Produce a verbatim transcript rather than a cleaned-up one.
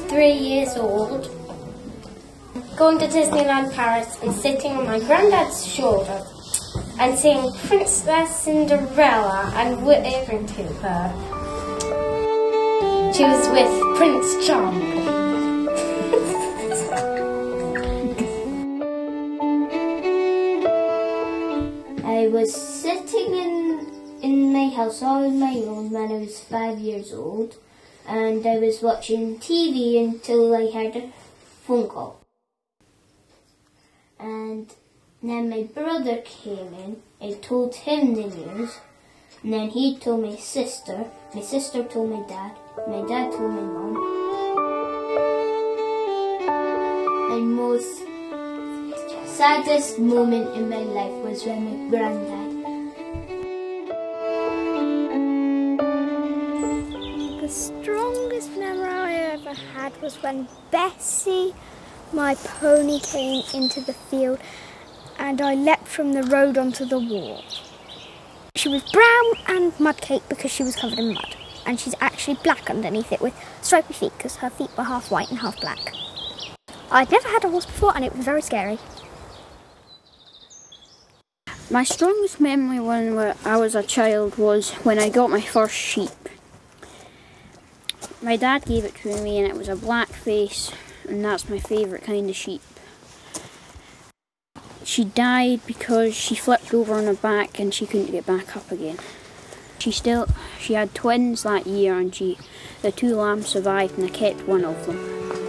three years old, going to Disneyland Paris and sitting on my granddad's shoulder and seeing Princess Cinderella and waving to her. She was with Prince Charming. I was sitting in, in my house all on my own when I was five years old, and I was watching T V until I heard a phone call. And then my brother came in, I told him the news, and then he told my sister, my sister told my dad, my dad told my mum. My most saddest moment in my life was when my granddad. The strongest memory I ever had was when Bessie, my pony, came into the field and I leapt from the road onto the wall. She was brown and mud caked because she was covered in mud, and she's actually black underneath it with stripy feet because her feet were half white and half black. I'd never had a horse before and it was very scary. My strongest memory when I was a child was when I got my first sheep. My dad gave it to me and it was a black face, and that's my favourite kind of sheep. She died because she flipped over on her back and she couldn't get back up again. She still, she had twins that year and she, the two lambs survived and I kept one of them.